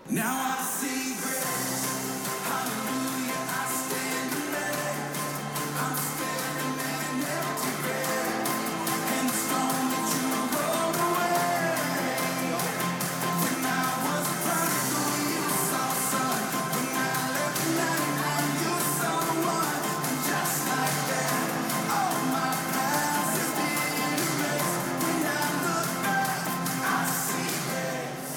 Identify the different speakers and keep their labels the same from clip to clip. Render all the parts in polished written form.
Speaker 1: Now I see grace, hallelujah, I stand amazed. I'm standing in an empty grave, and the stone that you rolled away. When I was a prodigal, you saw sun. When I left the 99, you saw the one. And just like that, all my past has been erased. When I look back, I see grace.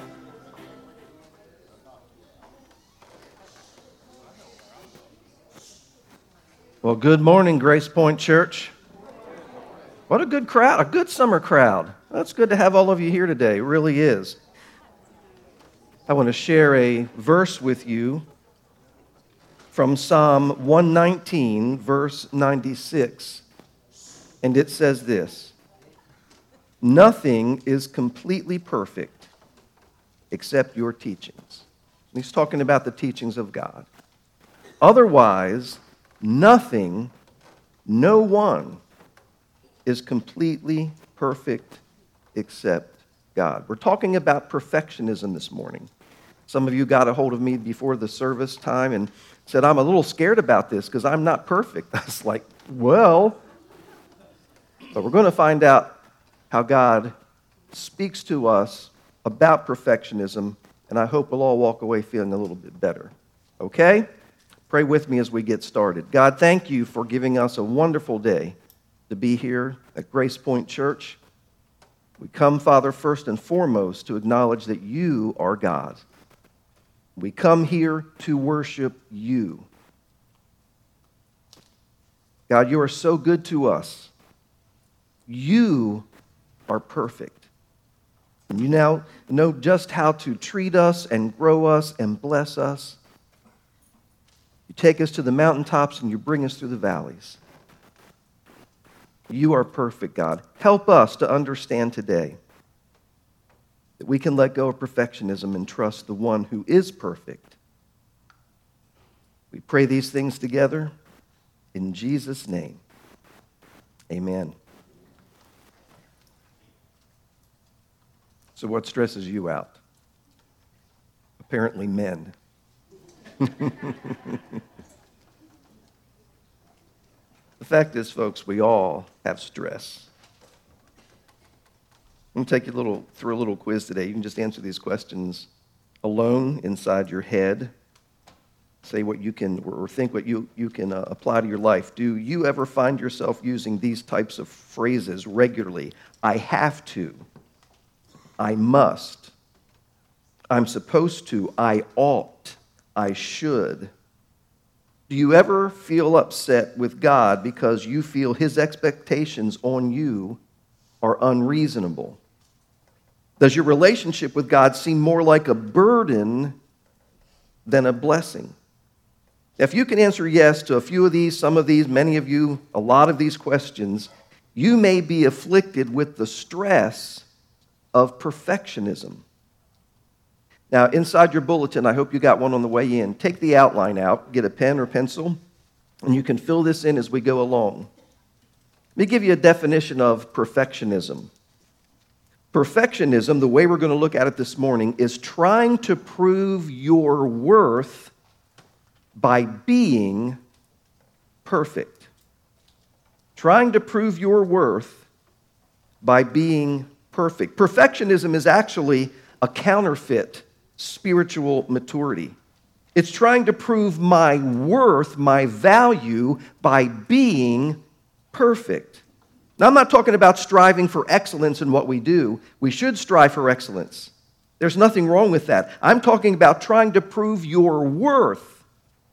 Speaker 2: Well, good morning, Grace Point Church. What a good crowd, a good summer crowd. It's good to have all of you here today. It really is. I want to share a verse with you from Psalm 119, verse 96. And it says this: "Nothing is completely perfect except your teachings." And he's talking about the teachings of God. "Otherwise, nothing, no one is completely perfect except God." We're talking about perfectionism this morning. Some of you got a hold of me before the service time and said, "I'm a little scared about this because I'm not perfect." I was like, well, but we're going to find out how God speaks to us about perfectionism, and I hope we'll all walk away feeling a little bit better. Okay? Pray with me as we get started. God, thank you for giving us a wonderful day to be here at Grace Point Church. We come, Father, first and foremost to acknowledge that you are God. We come here to worship you. God, you are so good to us. You are perfect. And you now know just how to treat us and grow us and bless us. You take us to the mountaintops and you bring us through the valleys. You are perfect, God. Help us to understand today that we can let go of perfectionism and trust the one who is perfect. We pray these things together in Jesus' name. Amen. So what stresses you out? Apparently men. The fact is, folks, we all have stress. I'm going to take you through a little quiz today. You can just answer these questions alone inside your head. Say what you can, or think what you can apply to your life. Do you ever find yourself using these types of phrases regularly? I have to. I must. I'm supposed to. I ought. I should. Do you ever feel upset with God because you feel his expectations on you are unreasonable? Does your relationship with God seem more like a burden than a blessing? If you can answer yes to a few of these, some of these, many of you, a lot of these questions, you may be afflicted with the stress of perfectionism. Now, inside your bulletin, I hope you got one on the way in. Take the outline out, get a pen or pencil, and you can fill this in as we go along. Let me give you a definition of perfectionism. Perfectionism, the way we're going to look at it this morning, is trying to prove your worth by being perfect. Trying to prove your worth by being perfect. Perfectionism is actually a counterfeit spiritual maturity. It's trying to prove my worth, my value, by being perfect. Now, I'm not talking about striving for excellence in what we do. We should strive for excellence. There's nothing wrong with that. I'm talking about trying to prove your worth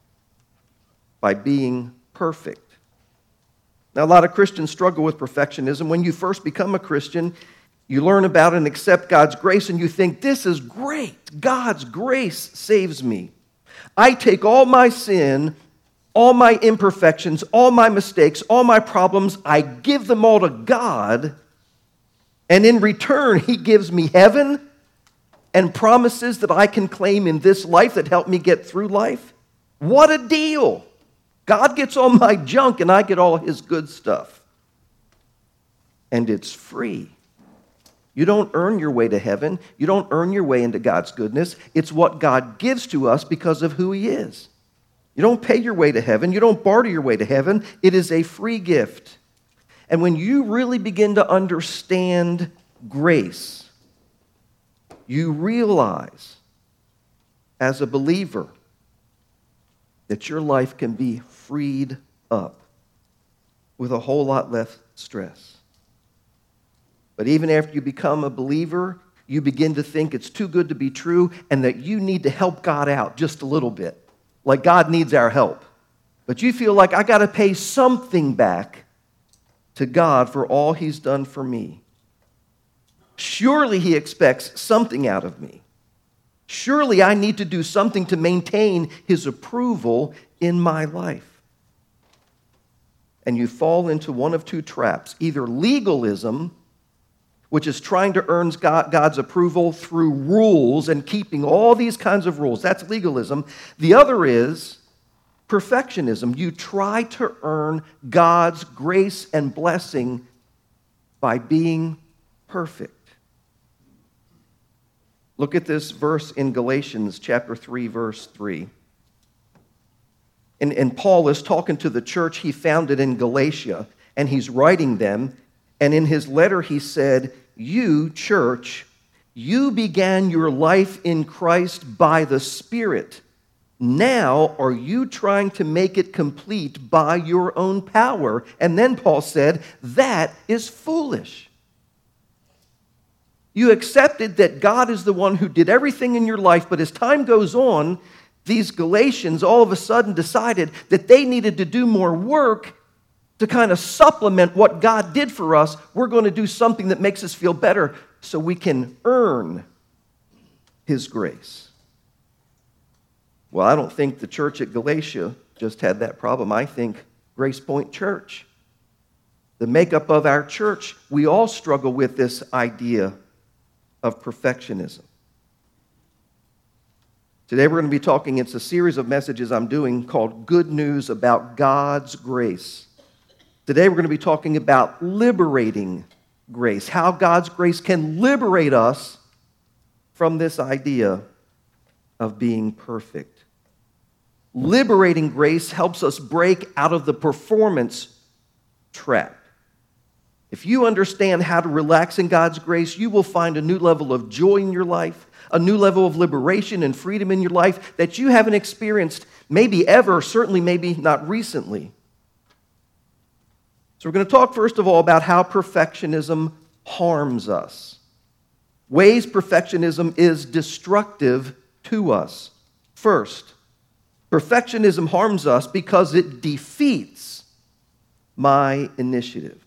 Speaker 2: by being perfect. Now, a lot of Christians struggle with perfectionism. When you first become a Christian, you learn about and accept God's grace, and you think, this is great. God's grace saves me. I take all my sin, all my imperfections, all my mistakes, all my problems, I give them all to God, and in return, he gives me heaven and promises that I can claim in this life that help me get through life. What a deal. God gets all my junk, and I get all his good stuff. And it's free. You don't earn your way to heaven. You don't earn your way into God's goodness. It's what God gives to us because of who He is. You don't pay your way to heaven. You don't barter your way to heaven. It is a free gift. And when you really begin to understand grace, you realize as a believer that your life can be freed up with a whole lot less stress. But even after you become a believer, you begin to think it's too good to be true and that you need to help God out just a little bit. Like God needs our help. But you feel like I got to pay something back to God for all He's done for me. Surely He expects something out of me. Surely I need to do something to maintain His approval in my life. And you fall into one of two traps. Either legalism, which is trying to earn God's approval through rules and keeping all these kinds of rules. That's legalism. The other is perfectionism. You try to earn God's grace and blessing by being perfect. Look at this verse in Galatians chapter 3, verse 3. And Paul is talking to the church he founded in Galatia, and he's writing them. And in his letter he said, "You, church, you began your life in Christ by the Spirit. Now are you trying to make it complete by your own power?" And then Paul said, "That is foolish." You accepted that God is the one who did everything in your life, but as time goes on, these Galatians all of a sudden decided that they needed to do more work to kind of supplement what God did for us. We're going to do something that makes us feel better so we can earn His grace. Well, I don't think the church at Galatia just had that problem. I think Grace Point Church, the makeup of our church, we all struggle with this idea of perfectionism. Today we're going to be talking, it's a series of messages I'm doing called Good News About God's Grace. Today we're going to be talking about liberating grace, how God's grace can liberate us from this idea of being perfect. Liberating grace helps us break out of the performance trap. If you understand how to relax in God's grace, you will find a new level of joy in your life, a new level of liberation and freedom in your life that you haven't experienced maybe ever, certainly maybe not recently. So we're going to talk first of all about how perfectionism harms us. Ways perfectionism is destructive to us. First, perfectionism harms us because it defeats my initiative.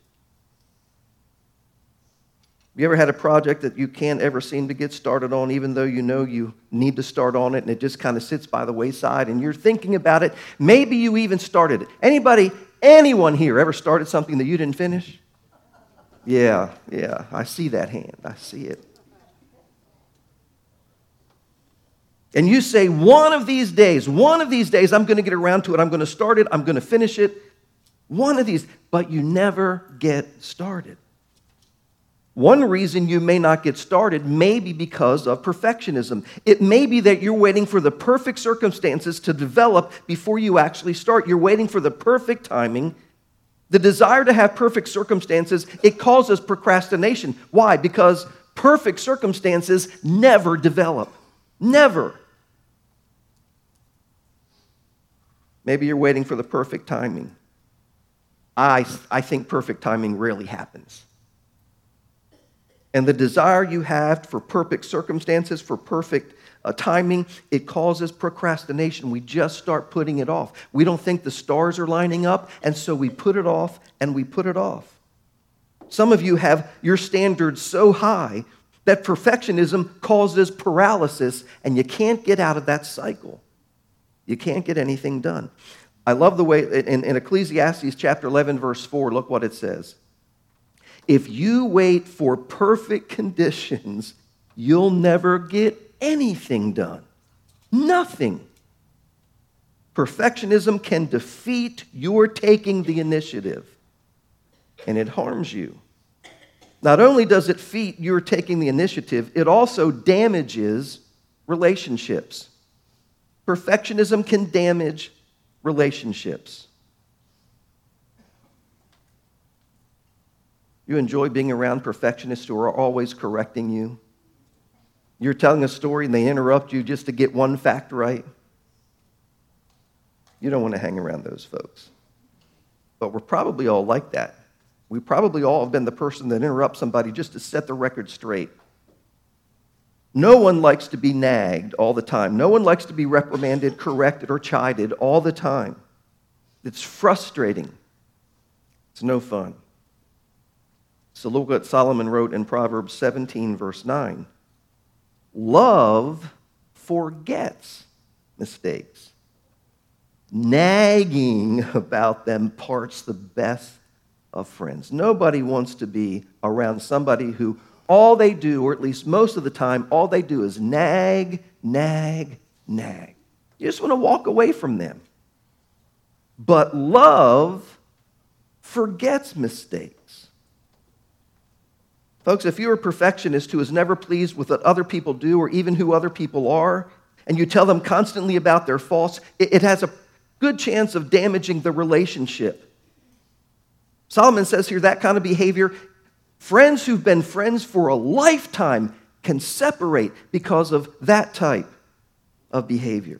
Speaker 2: You ever had a project that you can't ever seem to get started on, even though you know you need to start on it, and it just kind of sits by the wayside, and you're thinking about it? Maybe you even started it. Anyone here ever started something that you didn't finish? Yeah, I see that hand. I see it. And you say, one of these days, I'm going to get around to it. I'm going to start it. I'm going to finish it. One of these, but you never get started. One reason you may not get started may be because of perfectionism. It may be that you're waiting for the perfect circumstances to develop before you actually start. You're waiting for the perfect timing. The desire to have perfect circumstances, it causes procrastination. Why? Because perfect circumstances never develop. Never. Maybe you're waiting for the perfect timing. I think perfect timing rarely happens. And the desire you have for perfect circumstances, for perfect timing, it causes procrastination. We just start putting it off. We don't think the stars are lining up, and so we put it off and we put it off. Some of you have your standards so high that perfectionism causes paralysis, and you can't get out of that cycle. You can't get anything done. I love the way in Ecclesiastes chapter 11, verse 4, look what it says. If you wait for perfect conditions, you'll never get anything done. Nothing. Perfectionism can defeat your taking the initiative, and it harms you. Not only does it defeat your taking the initiative, it also damages relationships. Perfectionism can damage relationships. You enjoy being around perfectionists who are always correcting you. You're telling a story and they interrupt you just to get one fact right. You don't want to hang around those folks. But we're probably all like that. We probably all have been the person that interrupts somebody just to set the record straight. No one likes to be nagged all the time. No one likes to be reprimanded, corrected, or chided all the time. It's frustrating. It's no fun. So look what Solomon wrote in Proverbs 17, verse 9. Love forgets mistakes. Nagging about them parts the best of friends. Nobody wants to be around somebody who all they do, or at least most of the time, all they do is nag, nag, nag. You just want to walk away from them. But love forgets mistakes. Folks, if you're a perfectionist who is never pleased with what other people do or even who other people are, and you tell them constantly about their faults, it has a good chance of damaging the relationship. Solomon says here that kind of behavior, friends who've been friends for a lifetime can separate because of that type of behavior.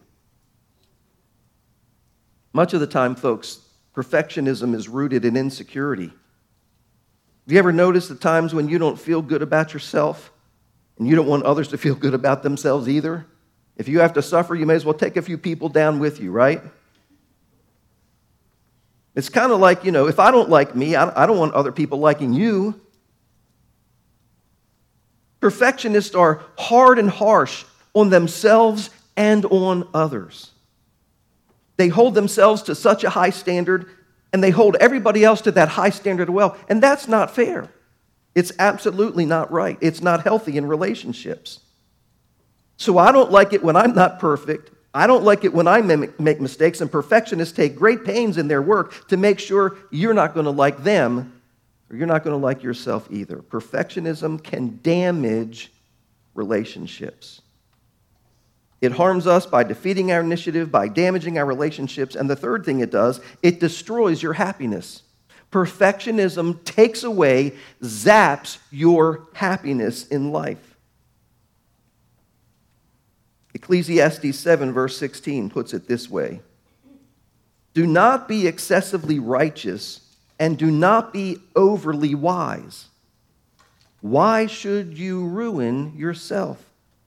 Speaker 2: Much of the time, folks, perfectionism is rooted in insecurity. Have you ever noticed the times when you don't feel good about yourself and you don't want others to feel good about themselves either? If you have to suffer, you may as well take a few people down with you, right? It's kind of like, if I don't like me, I don't want other people liking you. Perfectionists are hard and harsh on themselves and on others. They hold themselves to such a high standard, and they hold everybody else to that high standard as well. And that's not fair. It's absolutely not right. It's not healthy in relationships. So I don't like it when I'm not perfect. I don't like it when I make mistakes, and perfectionists take great pains in their work to make sure you're not going to like them, or you're not going to like yourself either. Perfectionism can damage relationships. It harms us by defeating our initiative, by damaging our relationships, and the third thing it does, it destroys your happiness. Perfectionism takes away, zaps your happiness in life. Ecclesiastes 7, verse 16 puts it this way. Do not be excessively righteous, and do not be overly wise. Why should you ruin yourself?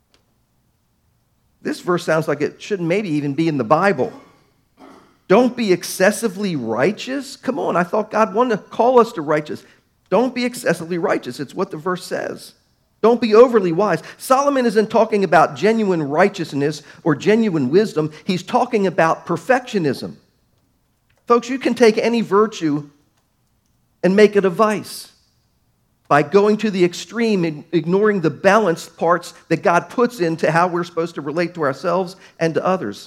Speaker 2: This verse sounds like it shouldn't maybe even be in the Bible. Don't be excessively righteous? Come on, I thought God wanted to call us to righteous. Don't be excessively righteous. It's what the verse says. Don't be overly wise. Solomon isn't talking about genuine righteousness or genuine wisdom. He's talking about perfectionism. Folks, you can take any virtue and make it a vice by going to the extreme and ignoring the balanced parts that God puts into how we're supposed to relate to ourselves and to others.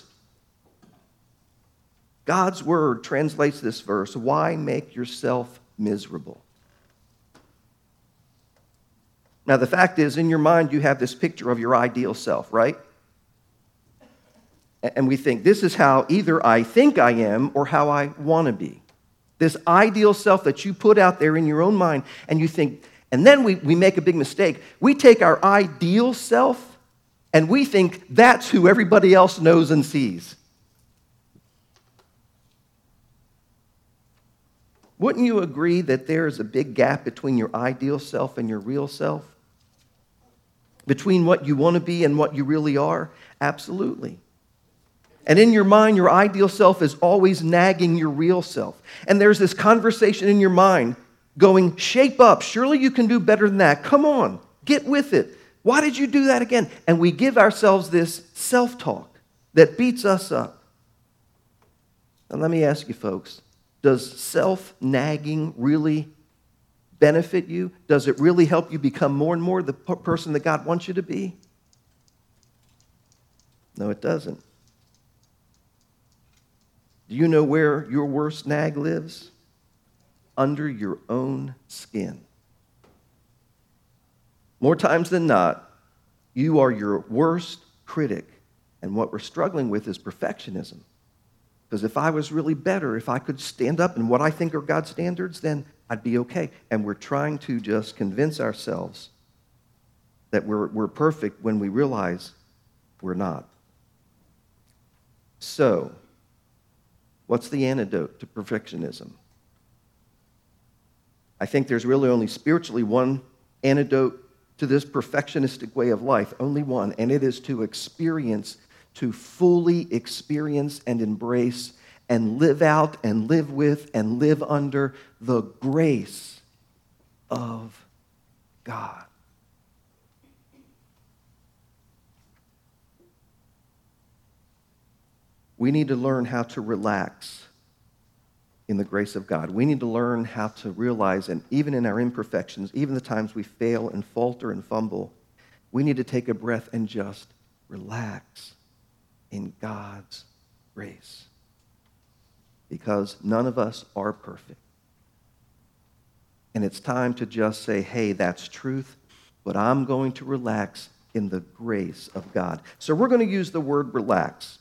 Speaker 2: God's word translates this verse, why make yourself miserable? Now, the fact is, in your mind, you have this picture of your ideal self, right? And we think, this is how either I think I am or how I want to be. This ideal self that you put out there in your own mind, and you think, and then we make a big mistake. We take our ideal self, and we think that's who everybody else knows and sees. Wouldn't you agree that there is a big gap between your ideal self and your real self? Between what you want to be and what you really are? Absolutely. And in your mind, your ideal self is always nagging your real self. And there's this conversation in your mind going, shape up. Surely you can do better than that. Come on, get with it. Why did you do that again? And we give ourselves this self-talk that beats us up. And let me ask you, folks, does self-nagging really benefit you? Does it really help you become more and more the person that God wants you to be? No, it doesn't. Do you know where your worst nag lives? Under your own skin. More times than not, you are your worst critic. And what we're struggling with is perfectionism. Because if I was really better, if I could stand up in what I think are God's standards, then I'd be okay. And we're trying to just convince ourselves that we're perfect when we realize we're not. So, what's the antidote to perfectionism? I think there's really only spiritually one antidote to this perfectionistic way of life, only one, and it is to fully experience and embrace and live out and live with and live under the grace of God. We need to learn how to relax in the grace of God. We need to learn how to realize, and even in our imperfections, even the times we fail and falter and fumble, we need to take a breath and just relax in God's grace. Because none of us are perfect. And it's time to just say, hey, that's truth, but I'm going to relax in the grace of God. So we're going to use the word relax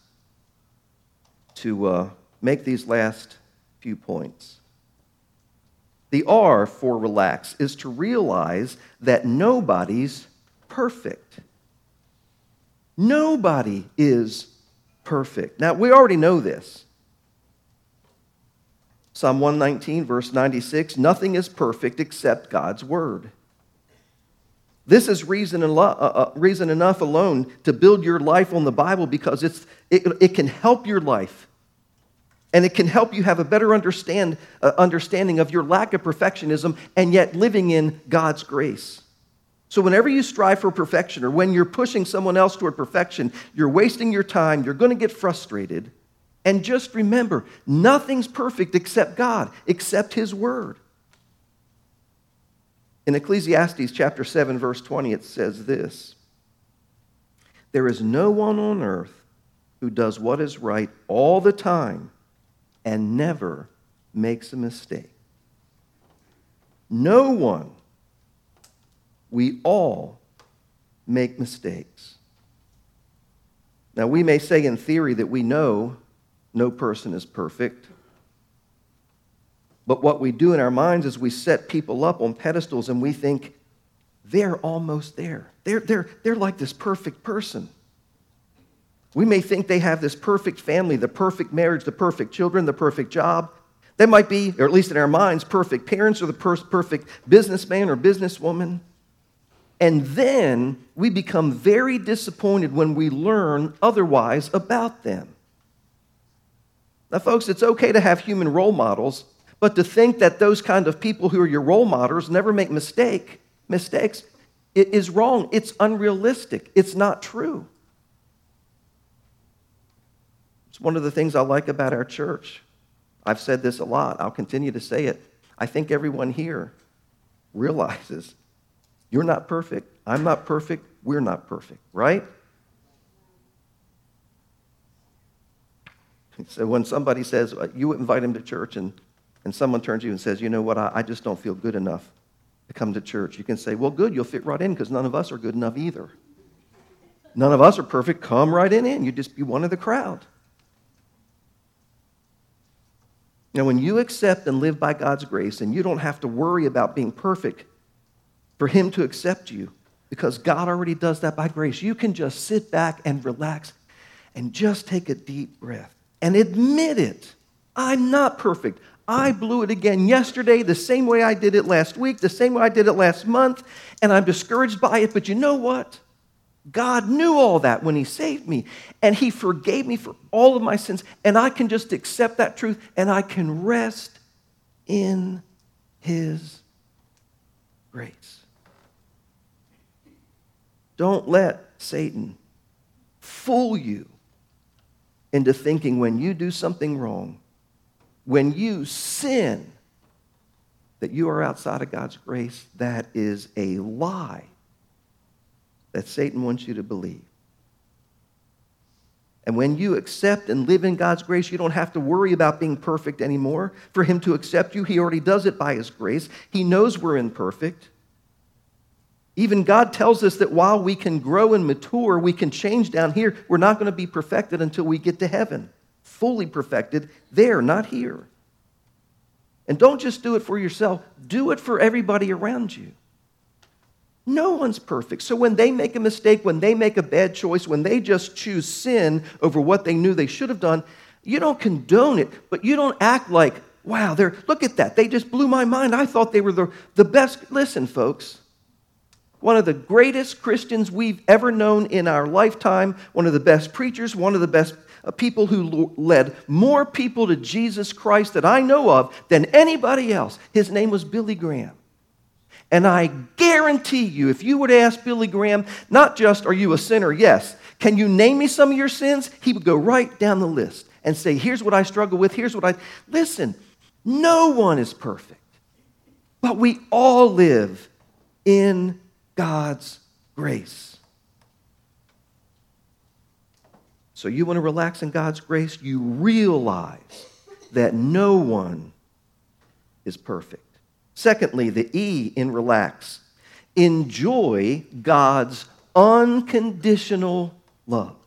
Speaker 2: to make these last few points. The R for relax is to realize that nobody's perfect. Nobody is perfect. Now, we already know this. Psalm 119, verse 96, nothing is perfect except God's word. This is reason enough alone to build your life on the Bible, because it can help your life. And it can help you have a better understanding of your lack of perfectionism and yet living in God's grace. So whenever you strive for perfection, or when you're pushing someone else toward perfection, you're wasting your time, you're going to get frustrated. And just remember, nothing's perfect except God, except His Word. In Ecclesiastes chapter 7, verse 20, it says this: there is no one on earth who does what is right all the time and never makes a mistake. No one. We all make mistakes. Now, we may say in theory that we know no person is perfect. But what we do in our minds is we set people up on pedestals and we think they're almost there. They're like this perfect person. We may think they have this perfect family, the perfect marriage, the perfect children, the perfect job. They might be, or at least in our minds, perfect parents or the perfect businessman or businesswoman. And then we become very disappointed when we learn otherwise about them. Now, folks, it's okay to have human role models, but to think that those kind of people who are your role models never make mistakes, it is wrong. It's unrealistic. It's not true. It's one of the things I like about our church. I've said this a lot. I'll continue to say it. I think everyone here realizes you're not perfect. I'm not perfect. We're not perfect, right? So when somebody says, you invite him to church, and someone turns to you and says, you know what, I just don't feel good enough to come to church. You can say, well, good, you'll fit right in, because none of us are good enough either. None of us are perfect. Come right in. You just be one of the crowd. Now, when you accept and live by God's grace, and you don't have to worry about being perfect for Him to accept you, because God already does that by grace, you can just sit back and relax and just take a deep breath and admit it. I'm not perfect. I blew it again yesterday, the same way I did it last week, the same way I did it last month, and I'm discouraged by it. But you know what? God knew all that when He saved me, and He forgave me for all of my sins, and I can just accept that truth, and I can rest in His grace. Don't let Satan fool you into thinking when you do something wrong, when you sin, that you are outside of God's grace. That is a lie that Satan wants you to believe. And when you accept and live in God's grace, you don't have to worry about being perfect anymore. For Him to accept you, He already does it by His grace. He knows we're imperfect. Even God tells us that while we can grow and mature, we can change down here, we're not going to be perfected until we get to heaven. Fully perfected there, not here. And don't just do it for yourself. Do it for everybody around you. No one's perfect. So when they make a mistake, when they make a bad choice, when they just choose sin over what they knew they should have done, you don't condone it, but you don't act like, wow, look at that. They just blew my mind. I thought they were the best. Listen, folks, one of the greatest Christians we've ever known in our lifetime, one of the best preachers, one of the best people who led more people to Jesus Christ that I know of than anybody else. His name was Billy Graham. And I guarantee you, if you were to ask Billy Graham, not just, are you a sinner? Yes. Can you name me some of your sins? He would go right down the list and say, here's what I struggle with, here's what Listen, no one is perfect. But we all live in God's grace. So you want to relax in God's grace? You realize that no one is perfect. Secondly, the E in relax. Enjoy God's unconditional love.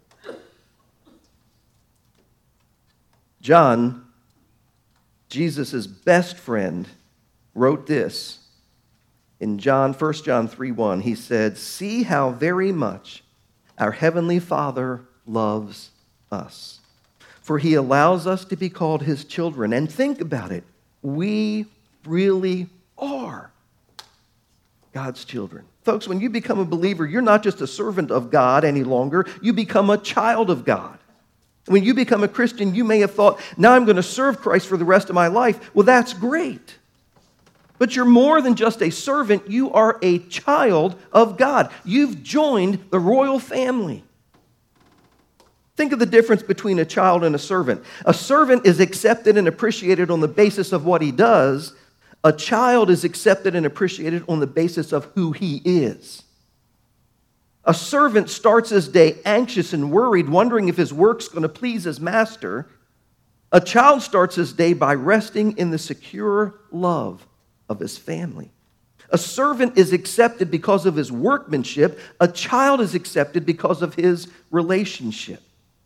Speaker 2: John, Jesus' best friend, wrote this in 1 John 3:1. He said, "See how very much our Heavenly Father loves us. For He allows us to be called His children." And think about it. We really are God's children. Folks, when you become a believer, you're not just a servant of God any longer. You become a child of God. When you become a Christian, you may have thought, now I'm going to serve Christ for the rest of my life. Well, that's great. But you're more than just a servant. You are a child of God. You've joined the royal family. Think of the difference between a child and a servant. A servant is accepted and appreciated on the basis of what he does. A child is accepted and appreciated on the basis of who he is. A servant starts his day anxious and worried, wondering if his work's going to please his master. A child starts his day by resting in the secure love of his family. A servant is accepted because of his workmanship. A child is accepted because of his relationship.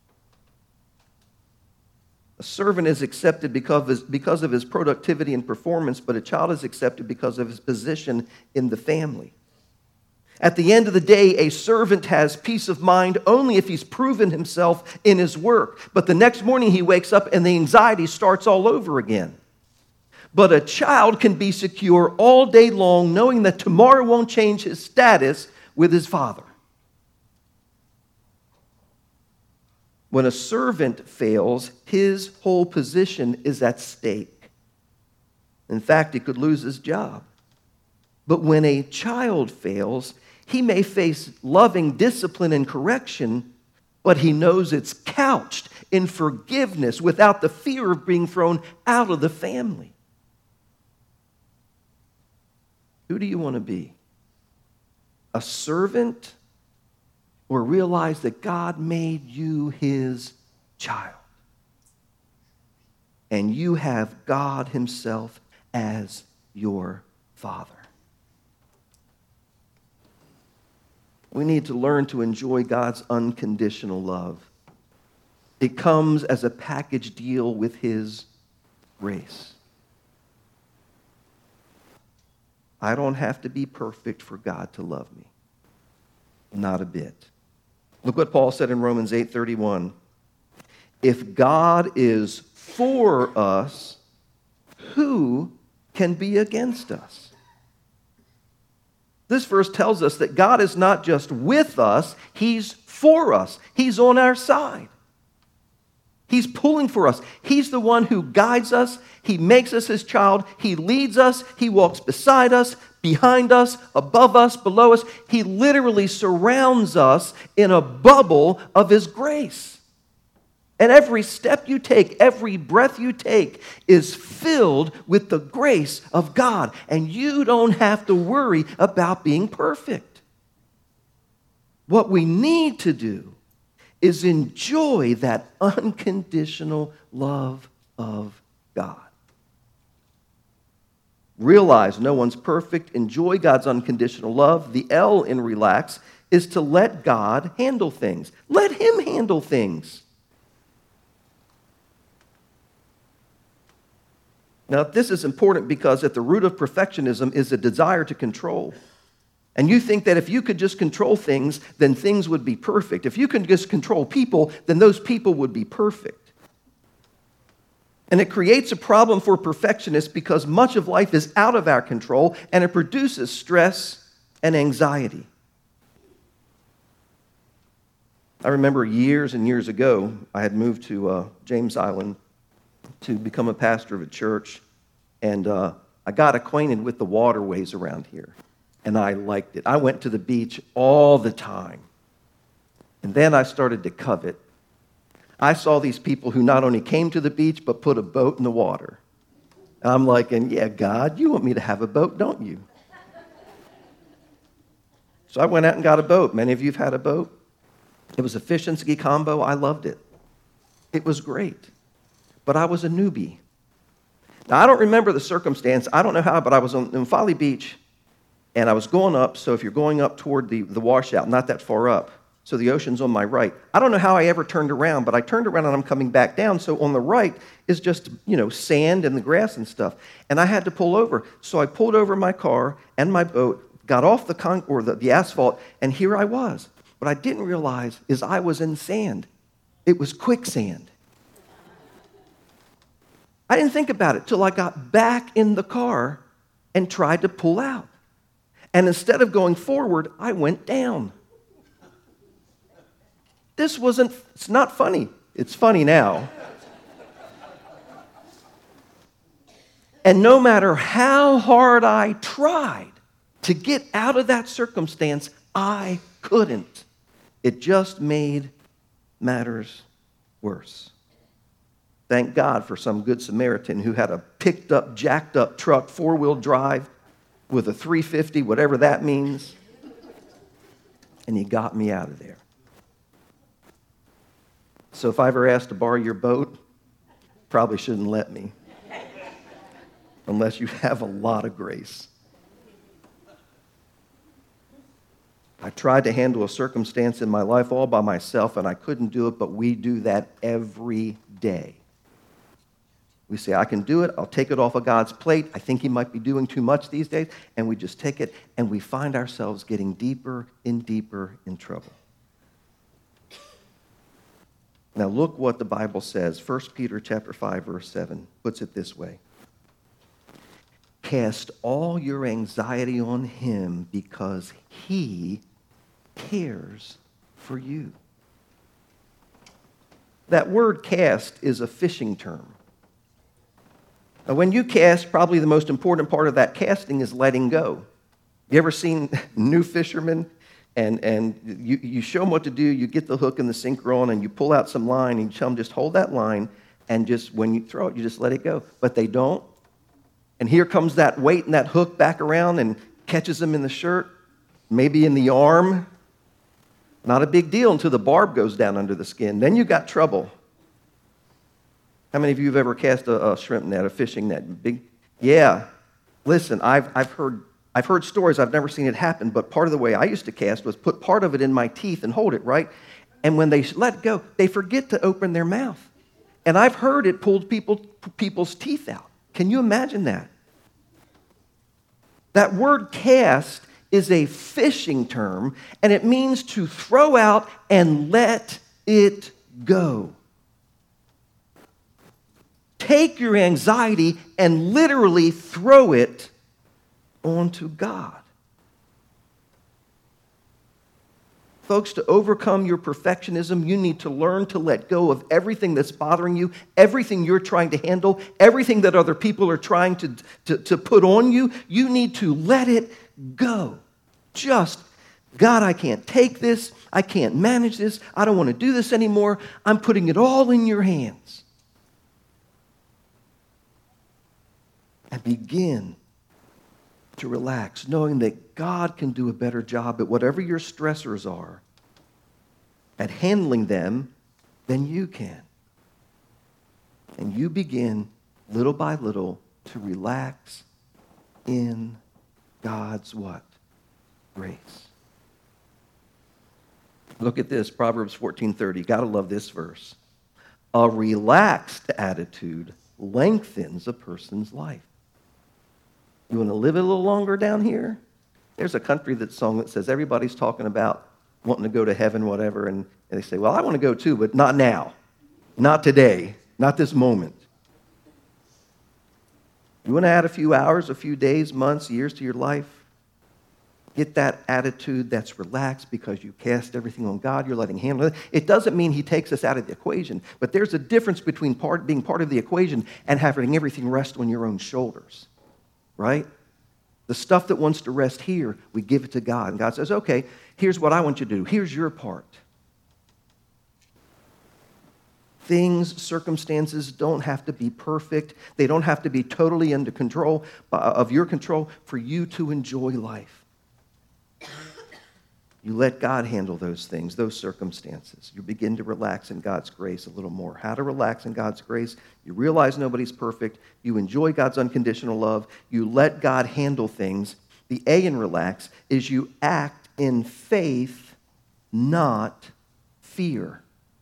Speaker 2: A servant is accepted because of his productivity and performance, but a child is accepted because of his position in the family. At the end of the day, a servant has peace of mind only if he's proven himself in his work. But the next morning he wakes up and the anxiety starts all over again. But a child can be secure all day long knowing that tomorrow won't change his status with his father. When a servant fails, his whole position is at stake. In fact, he could lose his job. But when a child fails, he may face loving discipline and correction, but he knows it's couched in forgiveness without the fear of being thrown out of the family. Who do you want to be? A servant? Or realize that God made you His child? And you have God Himself as your Father. We need to learn to enjoy God's unconditional love. It comes as a package deal with His grace. I don't have to be perfect for God to love me. Not a bit. Look what Paul said in Romans 8:31. If God is for us, who can be against us? This verse tells us that God is not just with us, He's for us. He's on our side. He's pulling for us. He's the one who guides us. He makes us His child. He leads us. He walks beside us, behind us, above us, below us. He literally surrounds us in a bubble of His grace. And every step you take, every breath you take is filled with the grace of God. And you don't have to worry about being perfect. What we need to do is enjoy that unconditional love of God. Realize no one's perfect. Enjoy God's unconditional love. The L in relax is to let God handle things. Let Him handle things. Now, this is important because at the root of perfectionism is a desire to control. And you think that if you could just control things, then things would be perfect. If you could just control people, then those people would be perfect. And it creates a problem for perfectionists because much of life is out of our control and it produces stress and anxiety. I remember years and years ago, I had moved to James Island to become a pastor of a church, and I got acquainted with the waterways around here, and I liked it. I went to the beach all the time, and then I started to covet. I saw these people who not only came to the beach, but put a boat in the water. And I'm like, and yeah, God, you want me to have a boat, don't you? So I went out and got a boat. Many of you have had a boat. It was a fish and ski combo. I loved it. It was great. But I was a newbie. Now, I don't remember the circumstance. I don't know how, but I was on Folly Beach, and I was going up. So if you're going up toward the washout, not that far up, so the ocean's on my right. I don't know how I ever turned around, but I turned around and I'm coming back down. So on the right is just, sand and the grass and stuff. And I had to pull over. So I pulled over my car and my boat, got off the asphalt, and here I was. What I didn't realize is I was in sand. It was quicksand. I didn't think about it till I got back in the car and tried to pull out. And instead of going forward, I went down. It's not funny. It's funny now. And no matter how hard I tried to get out of that circumstance, I couldn't. It just made matters worse. Thank God for some good Samaritan who had a picked up, jacked up truck, 4-wheel drive with a 350, whatever that means. And he got me out of there. So if I ever asked to borrow your boat, probably shouldn't let me. Unless you have a lot of grace. I tried to handle a circumstance in my life all by myself, and I couldn't do it, but we do that every day. We say, I can do it. I'll take it off of God's plate. I think He might be doing too much these days. And we just take it, and we find ourselves getting deeper and deeper in trouble. Now look what the Bible says. 1 Peter chapter 5, verse 7 puts it this way. Cast all your anxiety on Him because He cares for you. That word cast is a fishing term. Now, when you cast, probably the most important part of that casting is letting go. You ever seen new fishermen? And you show them what to do, you get the hook and the sinker on, and you pull out some line, and you tell them just hold that line, and just when you throw it, you just let it go. But they don't. And here comes that weight and that hook back around and catches them in the shirt, maybe in the arm. Not a big deal until the barb goes down under the skin. Then you got trouble. How many of you have ever cast a shrimp net, a fishing net? Big, yeah. Listen, I've heard stories. I've never seen it happen, but part of the way I used to cast was put part of it in my teeth and hold it, right? And when they let go, they forget to open their mouth. And I've heard it pulled people's teeth out. Can you imagine that? That word cast is a fishing term, and it means to throw out and let it go. Take your anxiety and literally throw it onto God. Folks, to overcome your perfectionism, you need to learn to let go of everything that's bothering you, everything you're trying to handle, everything that other people are trying to put on you. You need to let it go. Just, God, I can't take this. I can't manage this. I don't want to do this anymore. I'm putting it all in your hands. And begin to relax, knowing that God can do a better job at whatever your stressors are, at handling them, than you can. And you begin, little by little, to relax in God's what? Grace. Look at this, Proverbs 14:30. Got to love this verse. A relaxed attitude lengthens a person's life. You want to live a little longer down here? There's a country song that says everybody's talking about wanting to go to heaven, whatever, and they say, well, I want to go too, but not now, not today, not this moment. You want to add a few hours, a few days, months, years to your life? Get that attitude that's relaxed because you cast everything on God. You're letting Him handle it. It doesn't mean He takes us out of the equation, but there's a difference between being part of the equation and having everything rest on your own shoulders, right? The stuff that wants to rest here, we give it to God. And God says, okay, here's what I want you to do. Here's your part. Things, circumstances don't have to be perfect. They don't have to be totally under control, of your control, for you to enjoy life. You let God handle those things, those circumstances. You begin to relax in God's grace a little more. How to relax in God's grace? You realize nobody's perfect. You enjoy God's unconditional love. You let God handle things. The A in relax is you act in faith, not fear.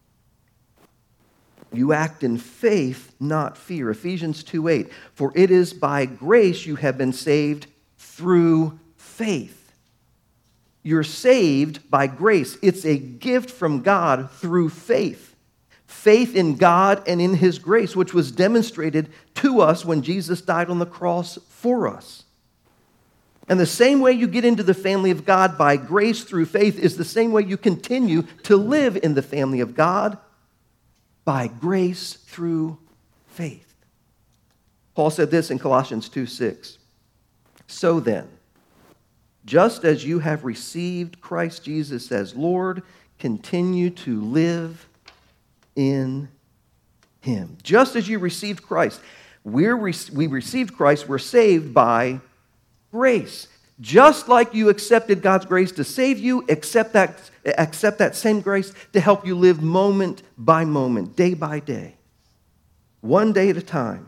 Speaker 2: You act in faith, not fear. Ephesians 2:8. For it is by grace you have been saved through faith. You're saved by grace. It's a gift from God through faith. Faith in God and in His grace, which was demonstrated to us when Jesus died on the cross for us. And the same way you get into the family of God by grace through faith is the same way you continue to live in the family of God by grace through faith. Paul said this in Colossians 2:6. So then, just as you have received Christ Jesus as Lord, continue to live in Him. Just as you received Christ. We received Christ, we're saved by grace. Just like you accepted God's grace to save you, accept that same grace to help you live moment by moment, day by day, one day at a time,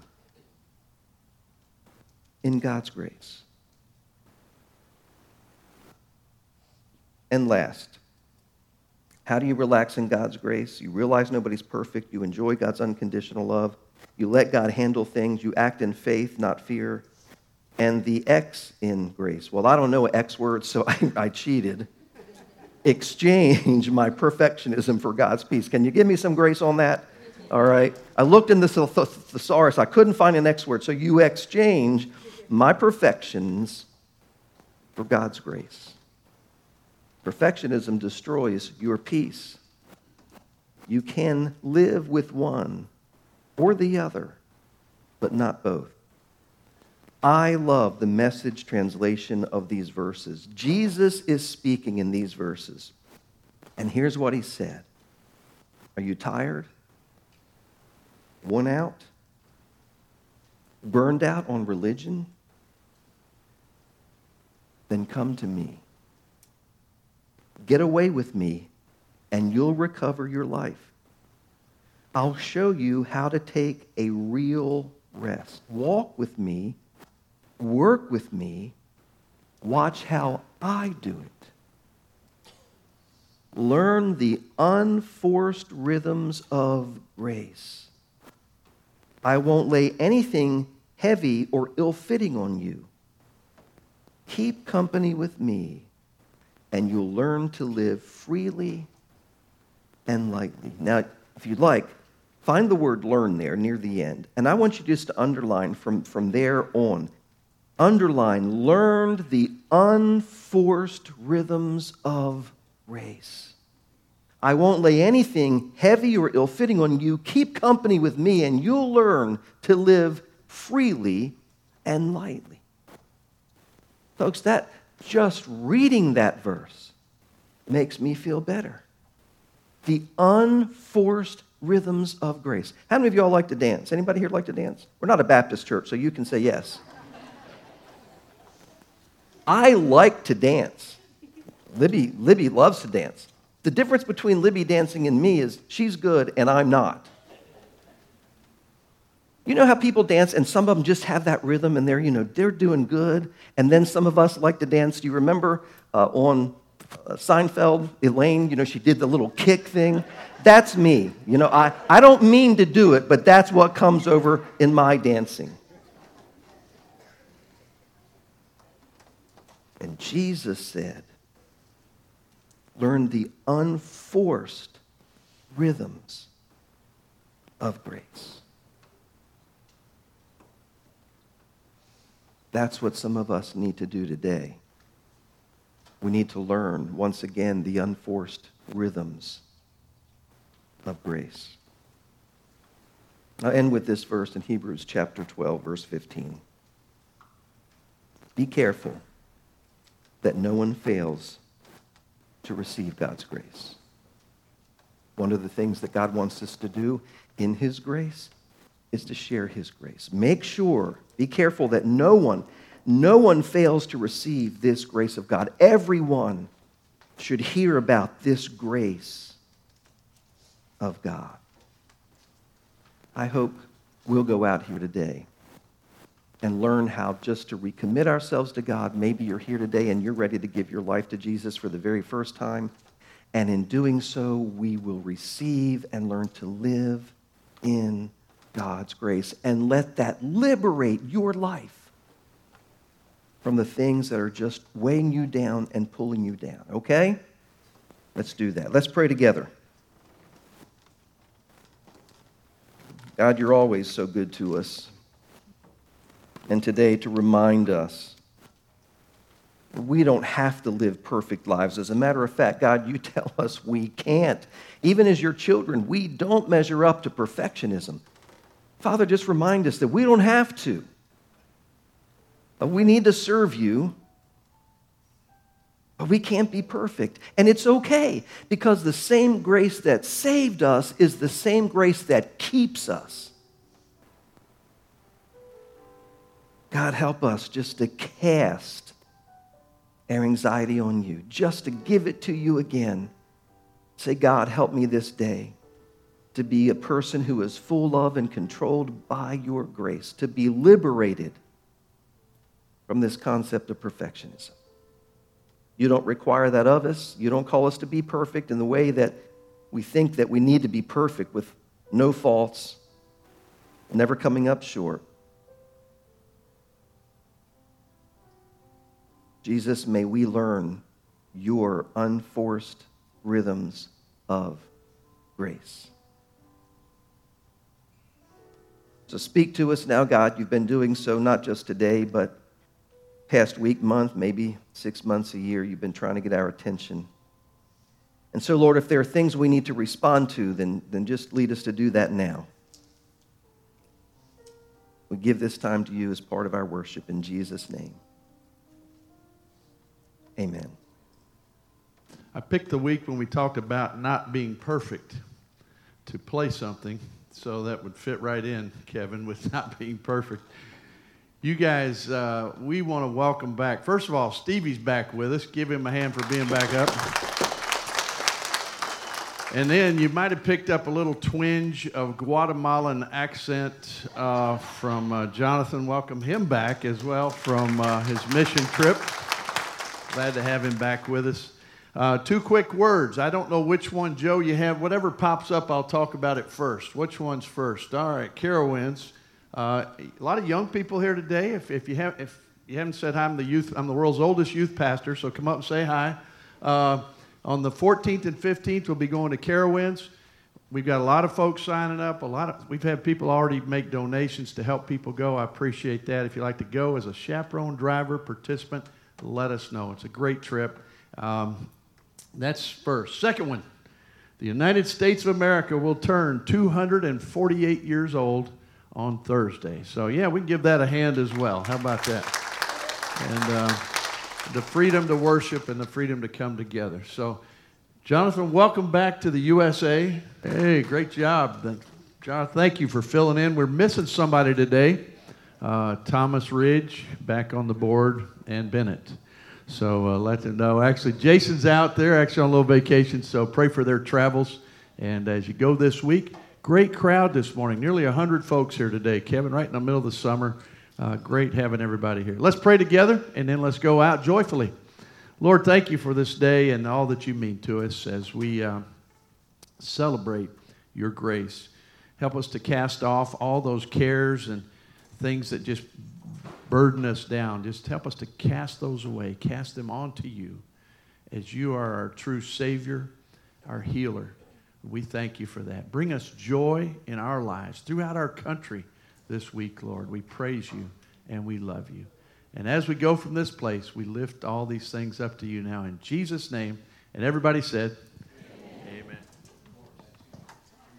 Speaker 2: in God's grace. And last, how do you relax in God's grace? You realize nobody's perfect. You enjoy God's unconditional love. You let God handle things. You act in faith, not fear. And the X in grace. Well, I don't know X words, so I cheated. Exchange my perfectionism for God's peace. Can you give me some grace on that? All right. I looked in the thesaurus. I couldn't find an X word. So you exchange my perfections for God's grace. Perfectionism destroys your peace. You can live with one or the other, but not both. I love the Message translation of these verses. Jesus is speaking in these verses. And here's what He said. Are you tired? Worn out? Burned out on religion? Then come to me. Get away with me, and you'll recover your life. I'll show you how to take a real rest. Walk with me, work with me, watch how I do it. Learn the unforced rhythms of grace. I won't lay anything heavy or ill-fitting on you. Keep company with me, and you'll learn to live freely and lightly. Now, if you'd like, find the word learn there near the end. And I want you just to underline from there on. Underline, learned the unforced rhythms of grace. I won't lay anything heavy or ill-fitting on you. Keep company with me, and you'll learn to live freely and lightly. Folks, that just reading that verse makes me feel better. The unforced rhythms of grace. How many of y'all like to dance? Anybody here like to dance? We're not a Baptist church, so you can say yes. I like to dance. Libby loves to dance. The difference between Libby dancing and me is she's good and I'm not. You know how people dance and some of them just have that rhythm and they're doing good. And then some of us like to dance. Do you remember on Seinfeld, Elaine, she did the little kick thing? That's me. I don't mean to do it, but that's what comes over in my dancing. And Jesus said, learn the unforced rhythms of grace. That's what some of us need to do today. We need to learn, once again, the unforced rhythms of grace. I'll end with this verse in Hebrews chapter 12, verse 15. Be careful that no one fails to receive God's grace. One of the things that God wants us to do in His grace is to share His grace. Make sure, be careful that no one fails to receive this grace of God. Everyone should hear about this grace of God. I hope we'll go out here today and learn how just to recommit ourselves to God. Maybe you're here today and you're ready to give your life to Jesus for the very first time. And in doing so, we will receive and learn to live in God's grace. And let that liberate your life from the things that are just weighing you down and pulling you down. Okay? Let's do that. Let's pray together. God, you're always so good to us. And today to remind us we don't have to live perfect lives. As a matter of fact, God, you tell us we can't. Even as your children, we don't measure up to perfectionism. Father, just remind us that we don't have to. We need to serve you, but we can't be perfect. And it's okay, because the same grace that saved us is the same grace that keeps us. God, help us just to cast our anxiety on you, just to give it to you again. Say, God, help me this day to be a person who is full of and controlled by your grace, to be liberated from this concept of perfectionism. You don't require that of us. You don't call us to be perfect in the way that we think that we need to be perfect, with no faults, never coming up short. Jesus, may we learn your unforced rhythms of grace. So speak to us now, God. You've been doing so not just today, but past week, month, maybe 6 months, a year. You've been trying to get our attention. And so, Lord, if there are things we need to respond to, then just lead us to do that now. We give this time to you as part of our worship in Jesus' name. Amen.
Speaker 3: I picked the week when we talked about not being perfect to play something, so that would fit right in, Kevin, with not being perfect. You guys, we want to welcome back. First of all, Stevie's back with us. Give him a hand for being back up. And then you might have picked up a little twinge of Guatemalan accent from Jonathan. Welcome him back as well from his mission trip. Glad to have him back with us. 2 quick words. I don't know which one, Joe, you have. Whatever pops up, I'll talk about it first. Which one's first? All right, Carowinds. A lot of young people here today. If you haven't said hi, I'm the world's oldest youth pastor, so come up and say hi. On the 14th and 15th, we'll be going to Carowinds. We've got a lot of folks signing up. We've had people already make donations to help people go. I appreciate that. If you'd like to go as a chaperone, driver, participant, let us know. It's a great trip. That's first. Second one, the United States of America will turn 248 years old on Thursday. So, yeah, we can give that a hand as well. How about that? And the freedom to worship and the freedom to come together. So, Jonathan, welcome back to the USA. Hey, great job. Jonathan, thank you for filling in. We're missing somebody today. Thomas Ridge back on the board, and Bennett. So let them know. Actually, Jason's out there, actually on a little vacation, so pray for their travels. And as you go this week, Great crowd this morning. Nearly 100 folks here today. Kevin, right in the middle of the summer. Great having everybody here. Let's pray together, and then let's go out joyfully. Lord, thank you for this day and all that you mean to us as we celebrate your grace. Help us to cast off all those cares and things that just burden us down. Just help us to cast those away, cast them onto you, as you are our true Savior, our healer. We thank you for that. Bring us joy in our lives throughout our country this week, Lord. We praise you and we love you. And as we go from this place, we lift all these things up to you now in Jesus' name. And everybody said,